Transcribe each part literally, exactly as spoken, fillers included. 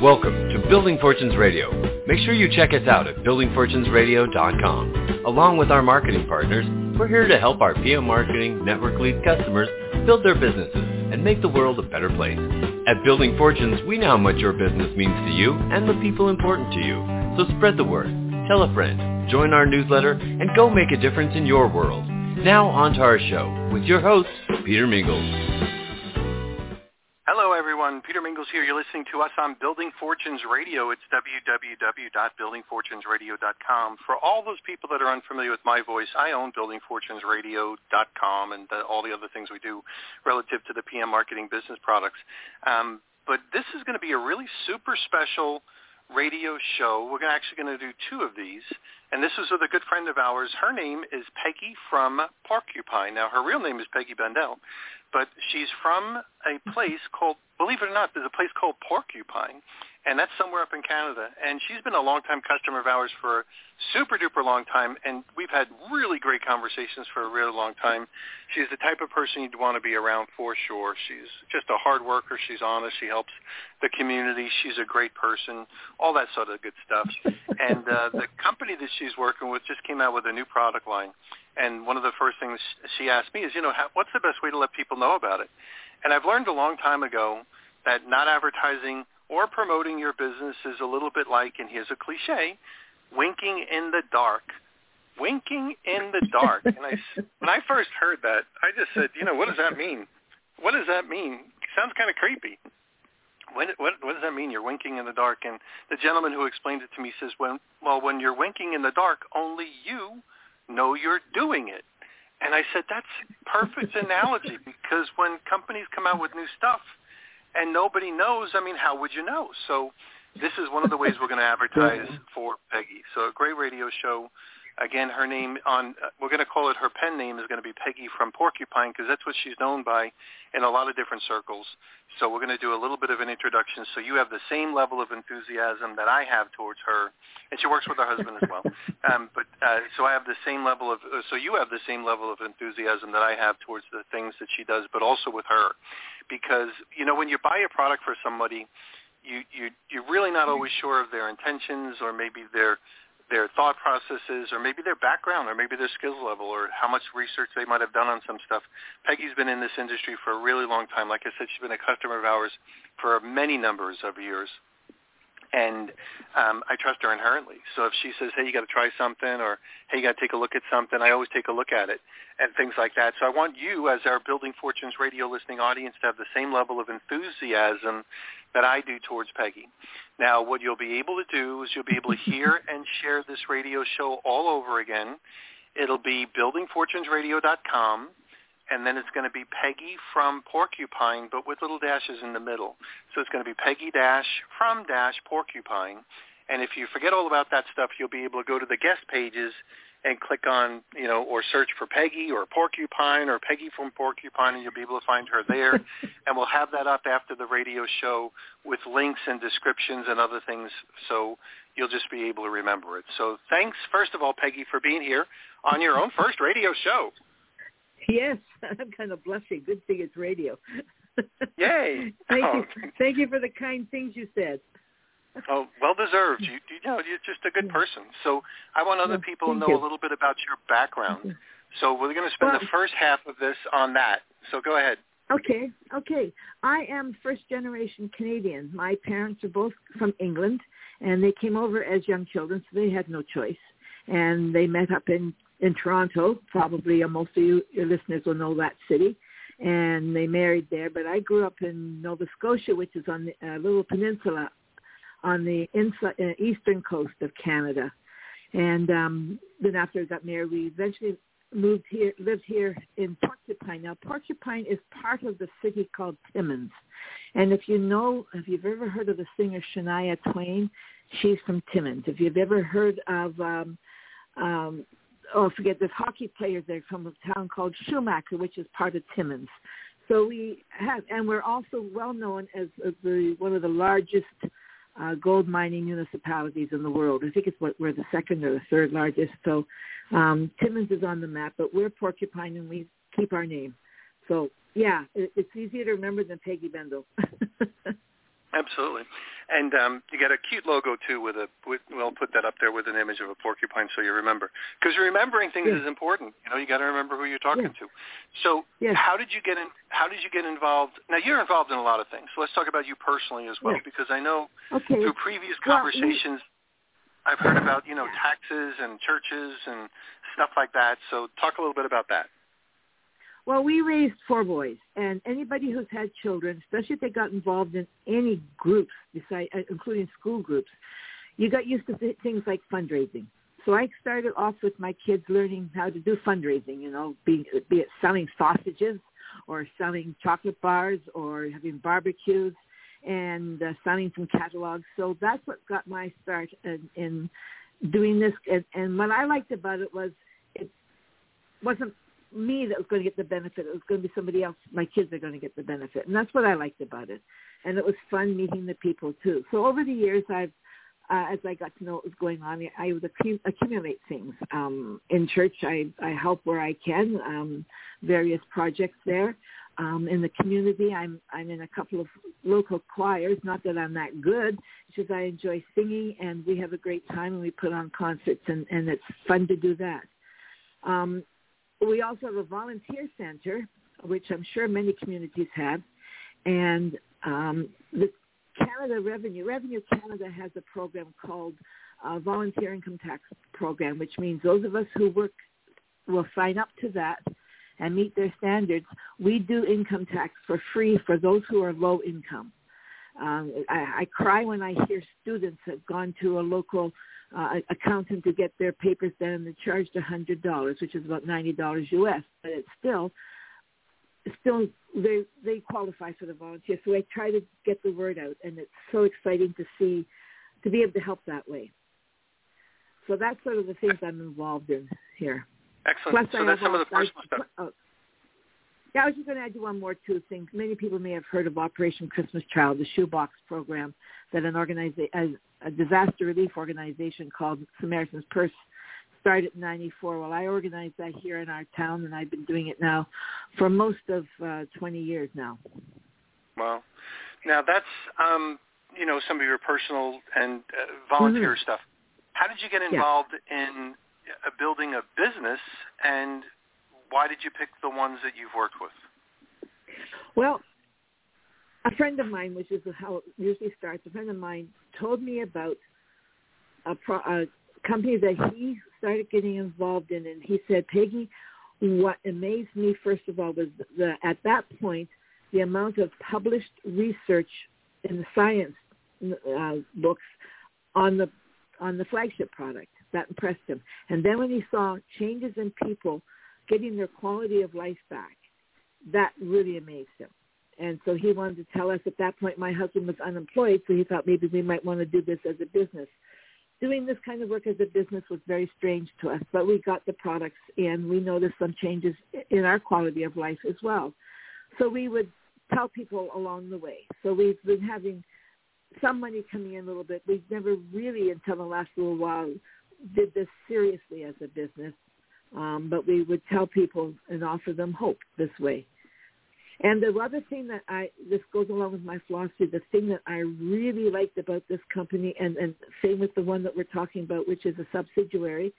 Welcome to Building Fortunes Radio. Make sure you check us out at building fortunes radio dot com. Along with our marketing partners, we're here to help our P M Marketing Network Lead customers build their businesses and make the world a better place. At Building Fortunes, we know how much your business means to you and the people important to you. So spread the word, tell a friend, join our newsletter, and go make a difference in your world. Now on to our show with your host, Peter Mingles. Hello, everyone. Peter Mingles here. You're listening to us on Building Fortunes Radio. It's w w w dot building fortunes radio dot com. For all those people that are unfamiliar with my voice, I own building fortunes radio dot com and the, all the other things we do relative to the P M Marketing business products. Um, but this is going to be a really super special radio show. We're actually going to do two of these, and this is with a good friend of ours. Her name is Peggy from Porcupine. Now, her real name is Peggy Bendel, but she's from a place called, believe it or not, there's a place called Porcupine, and that's somewhere up in Canada. And she's been a long-time customer of ours for a super-duper long time, and we've had really great conversations for a really long time. She's the type of person you'd want to be around for sure. She's just a hard worker. She's honest. She helps the community. She's a great person, all that sort of good stuff. And uh, the company that she's working with just came out with a new product line. And one of the first things she asked me is, you know, how, what's the best way to let people know about it? And I've learned a long time ago that not advertising or promoting your business is a little bit like, and here's a cliche, winking in the dark. Winking in the dark. And I, when I first heard that, I just said, you know, what does that mean? What does that mean? Sounds kind of creepy. What, what, what does that mean, you're winking in the dark? And the gentleman who explained it to me says, when, well, when you're winking in the dark, only you know you're doing it. And I said, that's perfect analogy, because when companies come out with new stuff and nobody knows, I mean, how would you know? So this is one of the ways we're going to advertise for Peggy. So a great radio show. Again, her name on, we're going to call it, her pen name is going to be Peggy from Porcupine, because that's what she's known by in a lot of different circles. So we're going to do a little bit of an introduction so you have the same level of enthusiasm that I have towards her. And she works with her husband as well. Um, but uh, so I have the same level of, so you have the same level of enthusiasm that I have towards the things that she does, but also with her. Because, you know, when you buy a product for somebody, you, you, you're really not always sure of their intentions, or maybe their their thought processes, or maybe their background, or maybe their skills level, or how much research they might have done on some stuff. Peggy's been in this industry for a really long time. Like I said, she's been a customer of ours for many numbers of years. And um, I trust her inherently. So if she says, hey, you got to try something, or hey, you got to take a look at something, I always take a look at it, and things like that. So I want you, as our Building Fortunes radio listening audience, to have the same level of enthusiasm that I do towards Peggy. Now, what you'll be able to do is you'll be able to hear and share this radio show all over again. It'll be building fortunes radio dot com. And then it's going to be Peggy from Porcupine, but with little dashes in the middle. So it's going to be Peggy dash from dash Porcupine. And if you forget all about that stuff, you'll be able to go to the guest pages and click on, you know, or search for Peggy or Porcupine or Peggy from Porcupine, and you'll be able to find her there. And we'll have that up after the radio show with links and descriptions and other things, so you'll just be able to remember it. So thanks, first of all, Peggy, for being here on your own first radio show. Yes, I'm kind of blushing. Good thing it's radio. Yay! Thank oh. you. Thank you for the kind things you said. Oh, well deserved. You, you know, you're just a good person. So I want other well, people to know you. a little bit about your background. So we're going to spend well, the first half of this on that. So go ahead. Okay, okay. I am first-generation Canadian. My parents are both from England, and they came over as young children, so they had no choice. And they met up in in Toronto. Probably uh, most of you, your listeners will know that city. And they married there. But I grew up in Nova Scotia, which is on the uh, little peninsula on the inside, uh, eastern coast of Canada. And um, then after I got married, we eventually moved here, lived here in Porcupine. Now, Porcupine is part of the city called Timmins. And if you know, if you've ever heard of the singer Shania Twain, she's from Timmins. If you've ever heard of... Um, um, Oh, forget, there's hockey players there from a town called Schumacher, which is part of Timmins. So we have, and we're also well known as, as the, one of the largest uh, gold mining municipalities in the world. I think it's what we're the second or the third largest. So um, Timmins is on the map, but we're Porcupine, and we keep our name. So yeah, it, it's easier to remember than Peggy Bendel. Absolutely. And um, you got a cute logo, too, with a, with, we'll put that up there with an image of a porcupine so you remember. Because remembering things yes. is important. You know, you got to remember who you're talking yes. to. So yes. how did you get in, how did you get involved? Now, you're involved in a lot of things. So let's talk about you personally as well, yes. because I know okay. through previous well, conversations, we, I've heard about, you know, taxes and churches and stuff like that. So talk a little bit about that. Well, we raised four boys, and anybody who's had children, especially if they got involved in any groups, besides, including school groups, you got used to th- things like fundraising. So I started off with my kids learning how to do fundraising, you know, be, be it selling sausages or selling chocolate bars or having barbecues and uh, selling some catalogs. So that's what got my start in, in doing this. And, and what I liked about it was it wasn't me that was going to get the benefit. It was going to be somebody else. My kids are going to get the benefit. And that's what I liked about it. And it was fun meeting the people, too. So over the years, I've, uh, as I got to know what was going on, I would accu- accumulate things. Um, in church, I, I help where I can, um, various projects there. Um, in the community, I'm, I'm in a couple of local choirs. Not that I'm that good, it's just I enjoy singing, and we have a great time, and we put on concerts, and, and it's fun to do that. Um, We also have a volunteer center, which I'm sure many communities have, and um, the Canada Revenue, Revenue Canada has a program called uh, Volunteer Income Tax Program, which means those of us who work will sign up to that and meet their standards. We do income tax for free for those who are low income. Um, I, I cry when I hear students have gone to a local Uh, accountant to get their papers done, and they're charged one hundred dollars, which is about ninety dollars U S, but it's still, still they they qualify for the volunteer. So I try to get the word out, and it's so exciting to see, to be able to help that way. So that's sort of the things I'm involved in here. Excellent. Plus, so I that's some also, of the personal I, stuff. Oh, yeah, I was just going to add one more two things. Many people may have heard of Operation Christmas Child, the shoebox program that an organiza- a, a disaster relief organization called Samaritan's Purse started in ninety-four. Well, I organized that here in our town, and I've been doing it now for most of uh, twenty years now. Wow. Now, that's, um, you know, some of your personal and uh, volunteer mm-hmm. stuff. How did you get involved yeah. in uh, building a business, and why did you pick the ones that you've worked with? Well, a friend of mine, which is how it usually starts, a friend of mine told me about a, pro, a company that he started getting involved in, and he said, Peggy, what amazed me, first of all, was the, at that point, the amount of published research in the science uh, books on the on the flagship product. That impressed him. And then when he saw changes in people getting their quality of life back, that really amazed him. And so he wanted to tell us. At that point, my husband was unemployed, so he thought maybe we might want to do this as a business. Doing this kind of work as a business was very strange to us, but we got the products and we noticed some changes in our quality of life as well. So we would tell people along the way. So we've been having some money coming in a little bit. We've never really, until the last little while, did this seriously as a business, um, but we would tell people and offer them hope this way. And the other thing that I, this goes along with my philosophy, the thing that I really liked about this company, and, and same with the one that we're talking about, which is a subsidiary,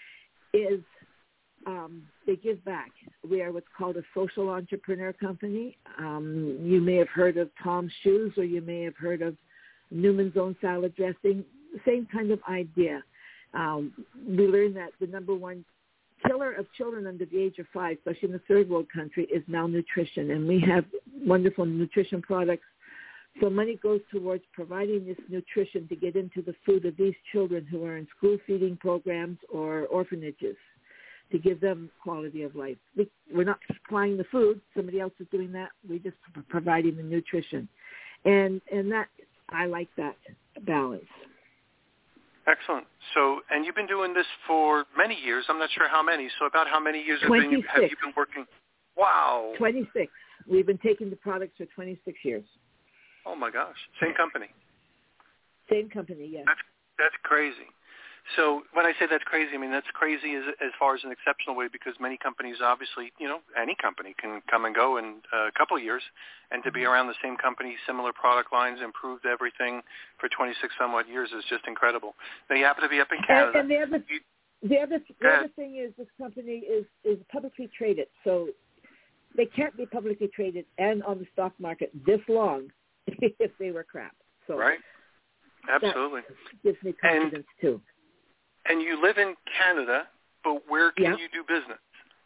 is um, they give back. We are what's called a social entrepreneur company. Um, you may have heard of Tom's Shoes, or you may have heard of Newman's Own Salad Dressing, the same kind of idea. Um, we learned that the number one killer of children under the age of five, especially in the third world country, is malnutrition. And we have wonderful nutrition products. So money goes towards providing this nutrition to get into the food of these children who are in school feeding programs or orphanages, to give them quality of life. We, we're not supplying the food. Somebody else is doing that. We're just providing the nutrition. And, and that, I like that balance. Excellent. So, and you've been doing this for many years. I'm not sure how many. So about how many years have, been, have you been working? Wow. twenty-six. We've been taking the products for twenty-six years. Oh, my gosh. Same company. Same company, yes. That's, that's crazy. So when I say that's crazy, I mean that's crazy as, as far as an exceptional way, because many companies, obviously, you know, any company can come and go in a couple of years, and to be around the same company, similar product lines, improved everything for twenty-six somewhat years is just incredible. Now, you happen to be up in Canada. And, and the other, the other, the other thing is this company is, is publicly traded, so they can't be publicly traded and on the stock market this long if they were crap. So right. Absolutely. Gives me confidence, and, too. And you live in Canada, but where can yeah. you do business?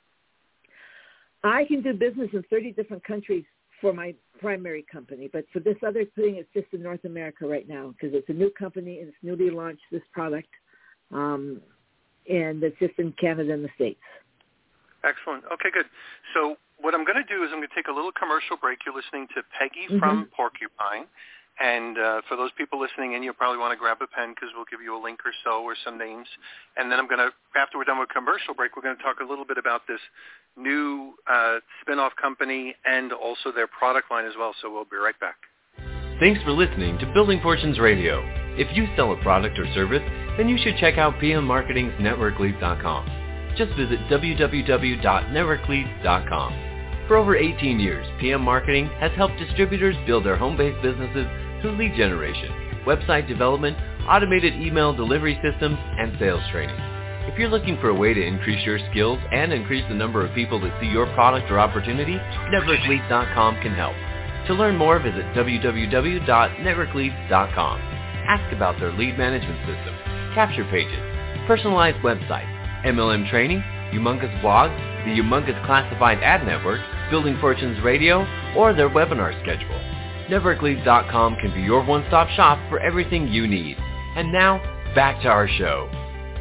I can do business in thirty different countries for my primary company, but for this other thing, it's just in North America right now because it's a new company and it's newly launched, this product, um, and it's just in Canada and the States. Excellent. Okay, good. So what I'm going to do is I'm going to take a little commercial break. You're listening to Peggy mm-hmm. from Porcupine. And uh, for those people listening in, you'll probably want to grab a pen because we'll give you a link or so or some names. And then I'm going to, after we're done with commercial break, we're going to talk a little bit about this new uh, spin-off company and also their product line as well. So we'll be right back. Thanks for listening to Building Fortunes Radio. If you sell a product or service, then you should check out P M Marketing's Network Leads dot com. Just visit w w w dot network leads dot com. For over eighteen years, P M Marketing has helped distributors build their home-based businesses through lead generation, website development, automated email delivery systems, and sales training. If you're looking for a way to increase your skills and increase the number of people that see your product or opportunity, Network Leads dot com can help. To learn more, visit w w w dot network leads dot com. Ask about their lead management system, capture pages, personalized website, M L M training, humongous blogs, the humongous classified ad network, Building Fortunes Radio, or their webinar schedule. Network Leads dot com can be your one-stop shop for everything you need. And now, back to our show.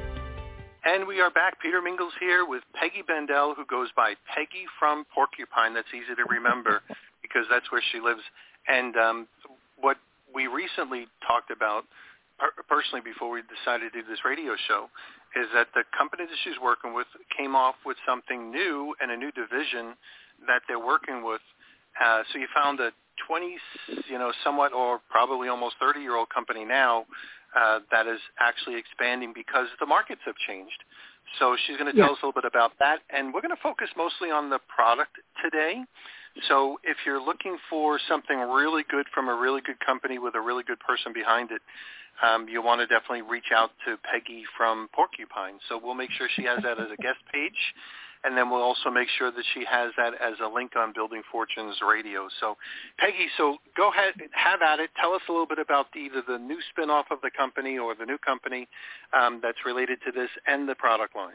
And we are back. Peter Mingles here with Peggy Bendel, who goes by Peggy from Porcupine. That's easy to remember because that's where she lives. And um, what we recently talked about, per- personally before we decided to do this radio show, is that the company that she's working with came off with something new and a new division that they're working with. Uh, so you found a twenty, you know, somewhat or probably almost thirty-year-old company now uh, that is actually expanding because the markets have changed. So she's going to tell yeah. us a little bit about that, and we're going to focus mostly on the product today. So if you're looking for something really good from a really good company with a really good person behind it, um, you'll want to definitely reach out to Peggy from Porcupine. So we'll make sure she has that as a guest page. And then we'll also make sure that she has that as a link on Building Fortunes Radio. So, Peggy, so go ahead, have at it. Tell us a little bit about either the new spin-off of the company or the new company um, that's related to this and the product line.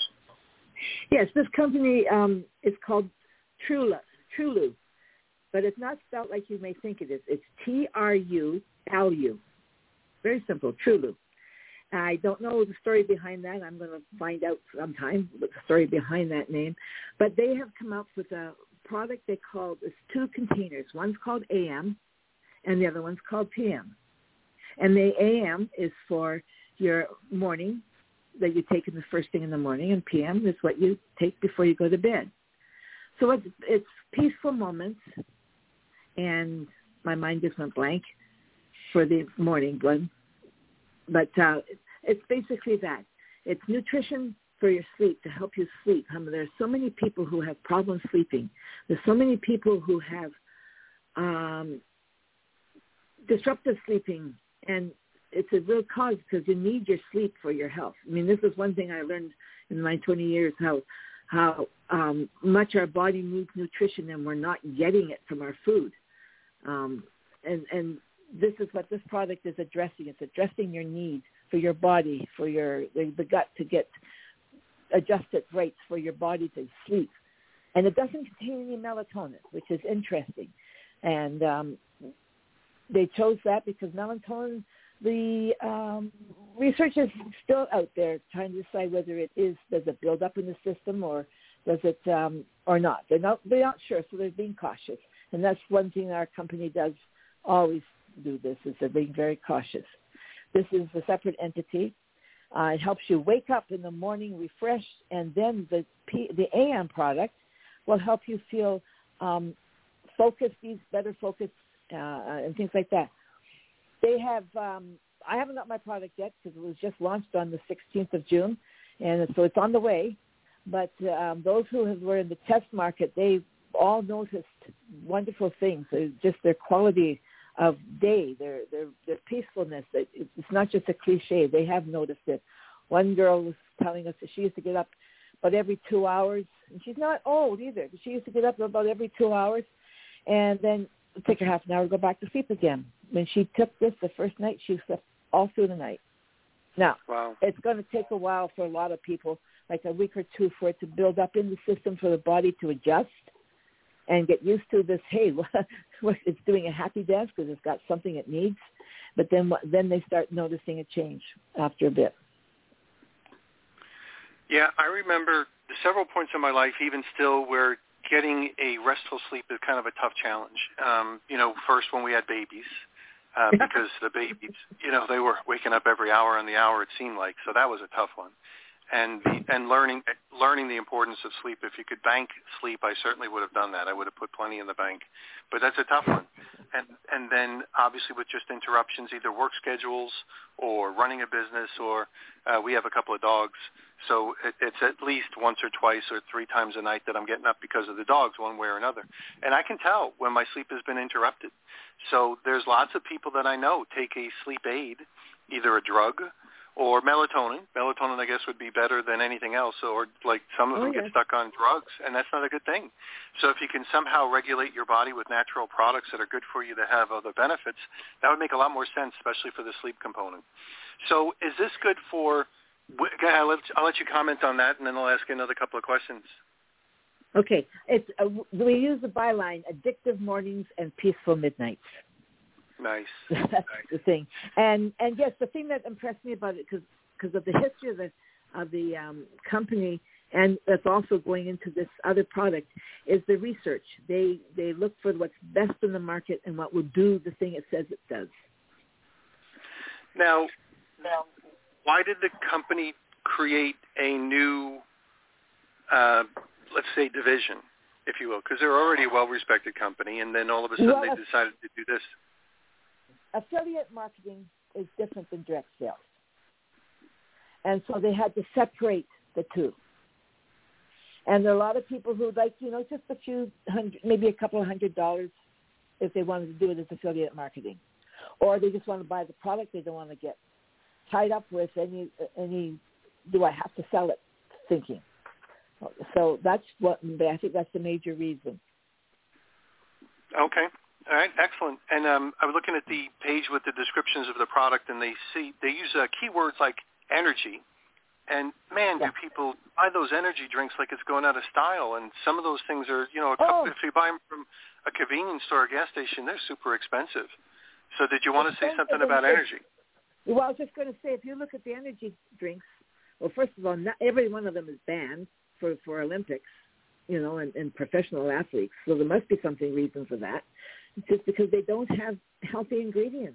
Yes, this company um, is called Trulu, Trulu, but it's not spelled like you may think it is. It's T R U L U. Very simple, Trulu. I don't know the story behind that. I'm going to find out sometime what the story behind that name. But they have come up with a product they call, it's two containers. One's called A M and the other one's called P M. And the A M is for your morning that you take in the first thing in the morning, and P M is what you take before you go to bed. So it's, it's peaceful moments, and my mind just went blank for the morning one. But uh, it's basically that. It's nutrition for your sleep, to help you sleep. I mean, there's so many people who have problems sleeping. There's so many people who have um, disruptive sleeping, and it's a real cause because you need your sleep for your health. I mean, this is one thing I learned in my twenty years, how how um, much our body needs nutrition and we're not getting it from our food. Um, and and this is what this product is addressing. It's addressing your needs for your body, for your the, the gut to get adjusted rates for your body to sleep. And it doesn't contain any melatonin, which is interesting. And um, they chose that because melatonin, the um, research is still out there trying to decide whether it is, does it build up in the system or does it, um, or not. They're not, they're not sure, so they're being cautious. And that's one thing our company does always do this, is they're being very cautious. This is a separate entity. Uh, it helps you wake up in the morning refreshed, and then the P, the A M product will help you feel um, focused, better focus, uh, and things like that. They have, um, I haven't got my product yet because it was just launched on the sixteenth of June, and so it's on the way. But um, those who have, were in the test market, they all noticed wonderful things. Just their quality of day, their their, their peacefulness. It's not just a cliche. They have noticed it. One girl was telling us that she used to get up about every two hours, and she's not old either. But she used to get up about every two hours, and then it'd take her half an hour to go back to sleep again. When she took this the first night, she slept all through the night. Now, wow. It's going to take a while for a lot of people, like a week or two, for it to build up in the system for the body to adjust and get used to this, hey, it's doing a happy dance because it's got something it needs. But then then they start noticing a change after a bit. Yeah, I remember several points in my life, even still, where getting a restful sleep is kind of a tough challenge. Um, you know, first when we had babies, uh, because the babies, you know, they were waking up every hour on the hour, it seemed like. So that was a tough one. And and learning learning the importance of sleep. If you could bank sleep, I certainly would have done that. I would have put plenty in the bank. But that's a tough one. And and then obviously with just interruptions, either work schedules or running a business, or uh, we have a couple of dogs. So it, it's at least once or twice or three times a night that I'm getting up because of the dogs one way or another. And I can tell when my sleep has been interrupted. So there's lots of people that I know take a sleep aid, either a drug or melatonin. Melatonin, I guess, would be better than anything else. Or like some of oh, them yes. get stuck on drugs, and that's not a good thing. So if you can somehow regulate your body with natural products that are good for you that have other benefits, that would make a lot more sense, especially for the sleep component. So is this good for – I'll let, I'll let you comment on that, and then I'll ask you another couple of questions. Okay. It's uh, we use the byline, addictive mornings and peaceful midnights. Nice. That's nice. the thing. And and yes, the thing that impressed me about it, because because of the history of the of the um, company, and that's also going into this other product, is the research. They they look for what's best in the market and what will do the thing it says it does. Now, now why did the company create a new, uh, let's say, division, if you will? Because they're already a well-respected company, and then all of a sudden well, they decided to do this. Affiliate marketing is different than direct sales. And so they had to separate the two. And there are a lot of people who like, you know, just a few hundred, maybe a couple of hundred dollars if they wanted to do it as affiliate marketing. Or they just want to buy the product. They don't want to get tied up with any, any do I have to sell it thinking. So that's what, I think that's the major reason. Okay. All right, excellent. And um, I was looking at the page with the descriptions of the product, and they see they use uh, keywords like energy. And man, yeah. do people buy those energy drinks like it's going out of style? And some of those things are, you know, a couple, oh. if you buy them from a convenience store or gas station, they're super expensive. So did you want to say something about energy? Well, I was just going to say, if you look at the energy drinks, well, first of all, not every one of them is banned for, for Olympics, you know, and, and professional athletes. So there must be something reason for that. It's just because they don't have healthy ingredients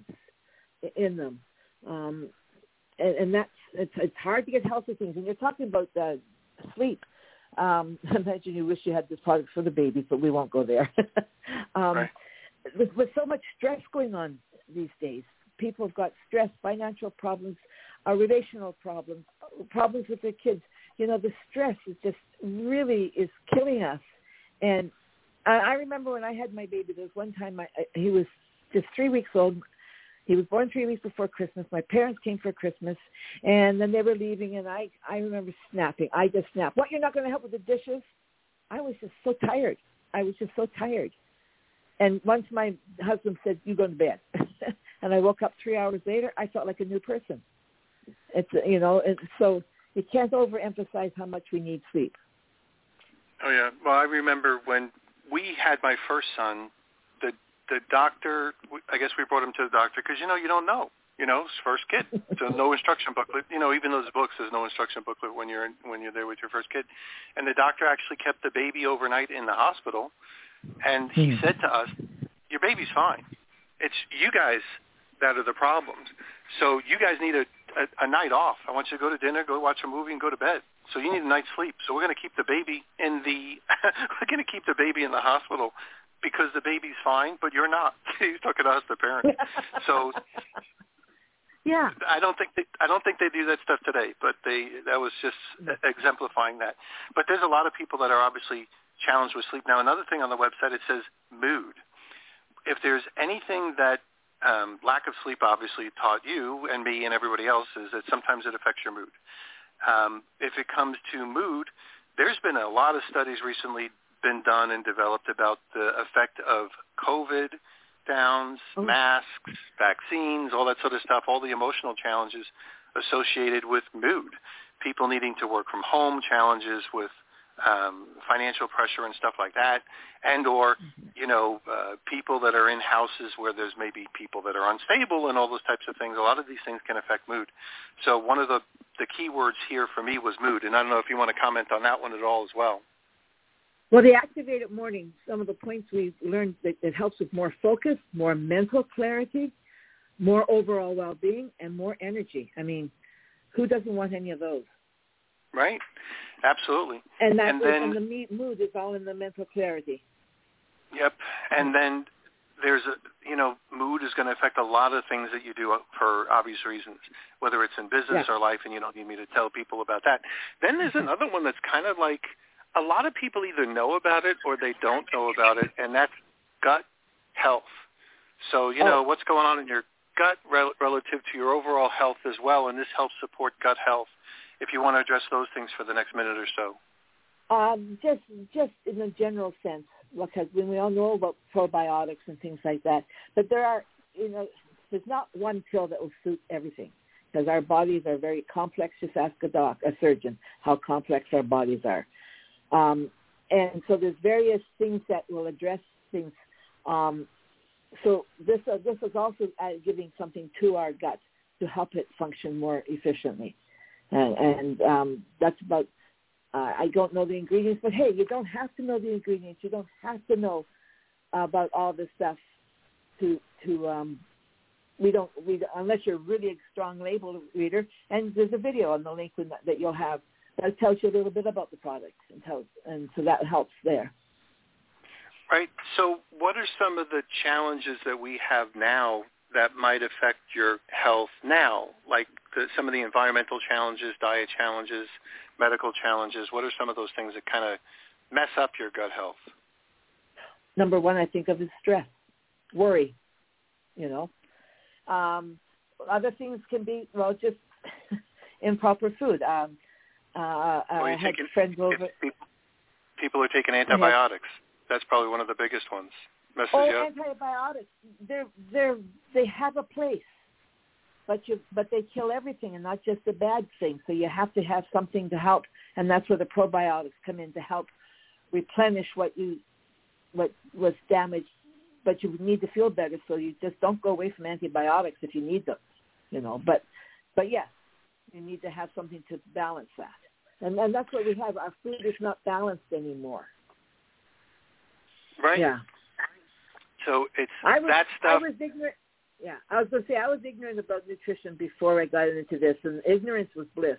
in them. Um, and, and that's, it's, it's hard to get healthy things. And you're talking about uh, sleep. Um, imagine you wish you had this product for the babies, but we won't go there. um, right. with, with so much stress going on these days, people have got stress, financial problems, uh, relational problems, problems with their kids. You know, the stress is just really is killing us. And I remember when I had my baby, there was one time I, he was just three weeks old. He was born three weeks before Christmas. My parents came for Christmas, and then they were leaving, and I, I remember snapping. I just snapped. What, you're not going to help with the dishes? I was just so tired. I was just so tired. And once my husband said, you go to bed, and I woke up three hours later, I felt like a new person. It's, you know, and so you can't overemphasize how much we need sleep. Oh, yeah. Well, I remember when we had my first son, the the doctor, I guess we brought him to the doctor because, you know, you don't know, you know, his first kid. So no instruction booklet. You know, even those books, there's no instruction booklet when you're in, when you're there with your first kid. And the doctor actually kept the baby overnight in the hospital, and he mm. said to us, your baby's fine. It's you guys that are the problems. So you guys need a, a, a night off. I want you to go to dinner, go watch a movie, and go to bed. So you need a night's sleep. So we're going to keep the baby in the we're going to keep the baby in the hospital because the baby's fine, but you're not. He's talking to us, the parents. So Yeah. I don't think they, I don't think they do that stuff today, but they that was just exemplifying that. But there's a lot of people that are obviously challenged with sleep. Now, another thing on the website, it says mood. If there's anything that um, lack of sleep obviously taught you and me and everybody else is that sometimes it affects your mood. Um, if it comes to mood, there's been a lot of studies recently been done and developed about the effect of COVID downs, oh. masks, vaccines, all that sort of stuff, all the emotional challenges associated with mood. People needing to work from home, challenges with um, financial pressure and stuff like that, and or, you know, uh, people that are in houses where there's maybe people that are unstable and all those types of things. A lot of these things can affect mood. So one of the, the key words here for me was mood, and I don't know if you want to comment on that one at all as well. Well, the activated morning, some of the points we learned that it helps with more focus, more mental clarity, more overall well-being, and more energy. I mean, who doesn't want any of those? Right. Absolutely. And that and is, then, and the mood is all in the mental clarity. Yep. And then there's a, you know, mood is going to affect a lot of things that you do for obvious reasons, whether it's in business yeah. or life, and you don't need me to tell people about that. Then there's another one that's kind of like, a lot of people either know about it or they don't know about it, and that's gut health. So, you know, oh. what's going on in your gut rel- relative to your overall health as well, and this helps support gut health, if you want to address those things for the next minute or so. Um, just just in a general sense, because when we all know about probiotics and things like that, but there are, you know, there's not one pill that will suit everything, because our bodies are very complex. Just ask a doc, a surgeon, how complex our bodies are. Um, and so there's various things that will address things. Um, so this uh, this is also uh, giving something to our gut to help it function more efficiently. And, and um, that's about, uh, I don't know the ingredients, but hey, you don't have to know the ingredients. You don't have to know about all this stuff to, to um, we don't, we, unless you're really a strong label reader. And there's a video on the link that, that you'll have that tells you a little bit about the product, and tells, and so that helps there. Right. So what are some of the challenges that we have now that might affect your health now, like the, some of the environmental challenges, diet challenges, medical challenges? What are some of those things that kind of mess up your gut health? Number one I think of is stress, worry, you know. Um, other things can be, well, just improper food. Um, Uh, well, I had taking, friends over. People, people are taking antibiotics. That's probably one of the biggest ones. Messes oh, you up. antibiotics. They're they're they have a place, but you but they kill everything and not just the bad things. So you have to have something to help, and that's where the probiotics come in to help replenish what you what was damaged. But you need to feel better, so you just don't go away from antibiotics if you need them, you know. But but yes, you need to have something to balance that. And, and that's what we have. Our food is not balanced anymore. Right. Yeah. So it's I was, that stuff. I was ignorant. Yeah, I was going to say I was ignorant about nutrition before I got into this, and ignorance was bliss.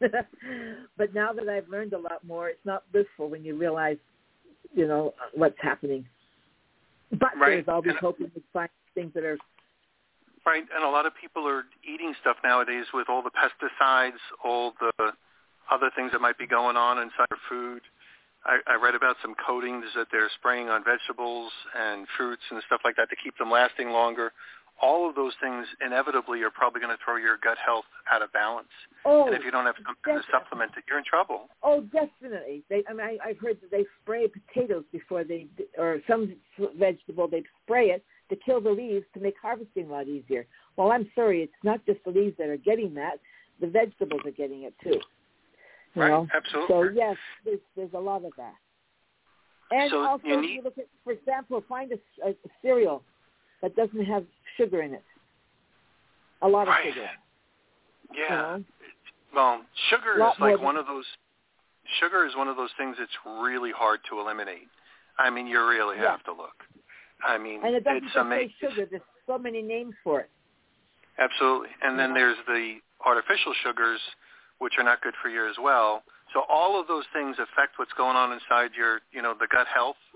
But now that I've learned a lot more, it's not blissful when you realize, you know, what's happening. But right. there's always and, hoping to find things that are right. And a lot of people are eating stuff nowadays with all the pesticides, all the other things that might be going on inside their food. I, I read about some coatings that they're spraying on vegetables and fruits and stuff like that to keep them lasting longer. All of those things inevitably are probably going to throw your gut health out of balance. Oh, and if you don't have something to supplement it, you're in trouble. Oh, definitely. They, I mean, I, I've heard that they spray potatoes before they, or some vegetable, they spray it to kill the leaves to make harvesting a lot easier. Well, I'm sorry, it's not just the leaves that are getting that. The vegetables are getting it too. You right, know? absolutely. So, yes, there's, there's a lot of that. And so also, you if need... you look at, for example, find a, a cereal that doesn't have sugar in it. A lot of right. sugar. Yeah. You know? Well, sugar Lot is like than... one of those... Sugar is one of those things that's really hard to eliminate. I mean, you really yeah. have to look. I mean, and it doesn't it's just amazing. say sugar. There's so many names for it. Absolutely. And then there's the artificial sugars, which are not good for you as well. So all of those things affect what's going on inside your, you know, the gut health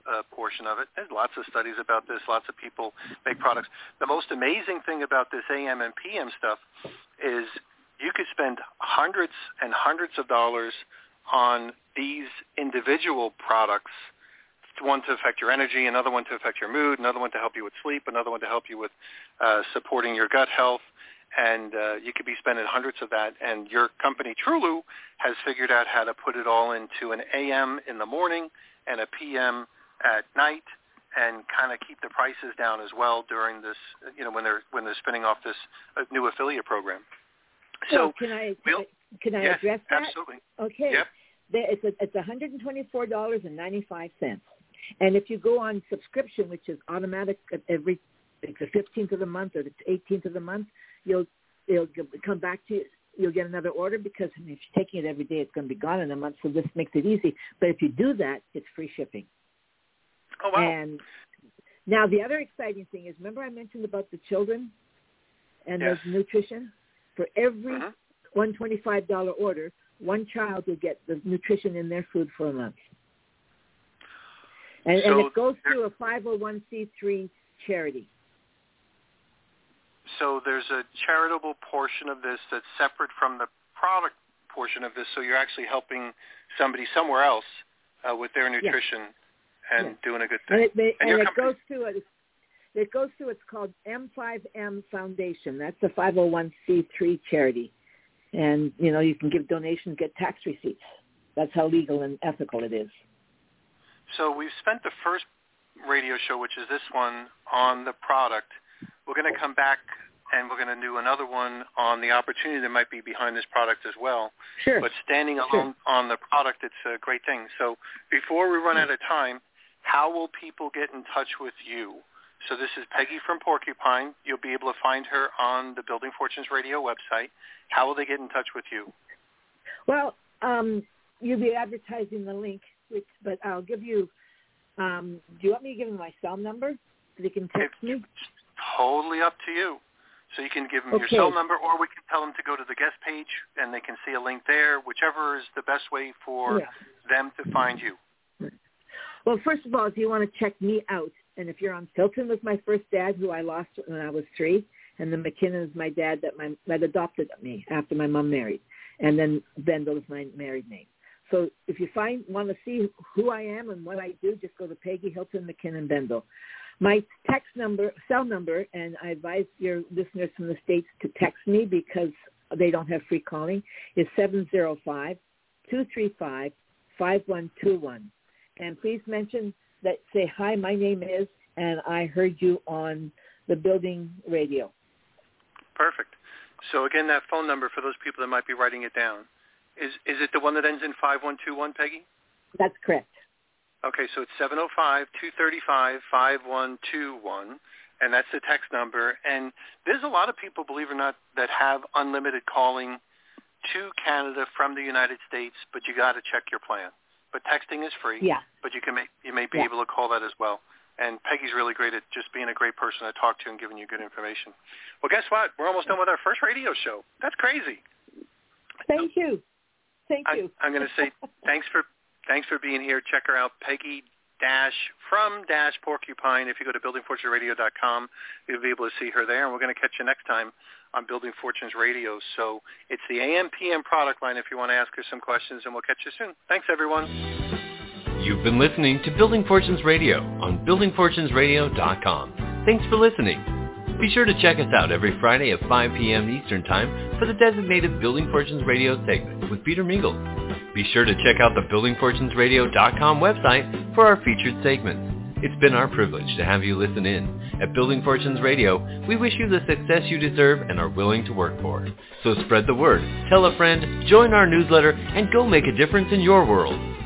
uh, portion of it. There's lots of studies about this. Lots of people make products. The most amazing thing about this A M and P M stuff is you could spend hundreds and hundreds of dollars on these individual products, one to affect your energy, another one to affect your mood, another one to help you with sleep, another one to help you with uh, supporting your gut health. And uh, you could be spending hundreds of that. And your company, Trulu, has figured out how to put it all into an A M in the morning and a P M at night, and kind of keep the prices down as well during this, you know, when they're when they're spinning off this uh, new affiliate program. So, so can I we'll, can I yes, address that? Absolutely. Okay. Yep. It's a, it's one hundred twenty-four dollars and ninety-five cents. And if you go on subscription, which is automatic at every it's the fifteenth of the month or the eighteenth of the month, you'll it'll come back to you. You'll get another order because I mean, if you're taking it every day, it's going to be gone in a month. So this makes it easy. But if you do that, it's free shipping. Oh, wow. And now the other exciting thing is, remember I mentioned about the children and yes. the nutrition? For every mm-hmm. one hundred twenty-five dollars order, one child will get the nutrition in their food for a month. And, so and it goes through a five oh one c three charity. So there's a charitable portion of this that's separate from the product portion of this, so you're actually helping somebody somewhere else uh, with their nutrition yes. and yes. doing a good thing. And it, they, and and it company- goes through a, it goes through, it's called M five M Foundation. That's a five oh one c three charity. And, you know, you can give donations, get tax receipts. That's how legal and ethical it is. So we've spent the first radio show, which is this one, on the product. We're going to come back and we're going to do another one on the opportunity that might be behind this product as well. Sure. But standing alone sure. on the product, it's a great thing. So before we run out of time, how will people get in touch with you? So this is Peggy from Porcupine. You'll be able to find her on the Building Fortunes Radio website. How will they get in touch with you? Well, um, you'll be advertising the link, which, but I'll give you, um, do you want me to give them my cell number so they can text it's me? Totally up to you. So you can give them okay. your cell number, or we can tell them to go to the guest page and they can see a link there, whichever is the best way for yeah. them to find you. Well, first of all, if you want to check me out, and if you're on Filton was my first dad, who I lost when I was three, and then McKinnon is my dad that my that adopted me after my mom married, and then Bendel is my married name. So if you find want to see who I am and what I do, just go to Peggy Hilton McKinnon Bendel. My text number, cell number, and I advise your listeners from the States to text me because they don't have free calling, is seven zero five, two three five, five one two one. And please mention that, say, hi, my name is, and I heard you on the Building Radio. Perfect. So again, that phone number for those people that might be writing it down, is is it the one that ends in five one two one, Peggy? That's correct. Okay, so it's seven oh five, two three five, five one two one, and that's the text number. And there's a lot of people, believe it or not, that have unlimited calling to Canada from the United States, but you got to check your plan. But texting is free, yeah. but you can make, you may be yeah. able to call that as well. And Peggy's really great at just being a great person to talk to and giving you good information. Well, guess what? We're almost done with our first radio show. That's crazy. Thank you. Thank I, you. I'm going to say thanks for thanks for being here. Check her out, Peggy Dash from Dash Porcupine. If you go to building fortunes radio dot com, you'll be able to see her there. And we're going to catch you next time on Building Fortunes Radio. So it's the A M P M product line if you want to ask her some questions, and we'll catch you soon. Thanks, everyone. You've been listening to Building Fortunes Radio on building fortunes radio dot com. Thanks for listening. Be sure to check us out every Friday at five p.m. Eastern Time for the designated Building Fortunes Radio segment with Peter Mingles. Be sure to check out the building fortunes radio dot com website for our featured segments. It's been our privilege to have you listen in. At Building Fortunes Radio, we wish you the success you deserve and are willing to work for. So spread the word, tell a friend, join our newsletter, and go make a difference in your world.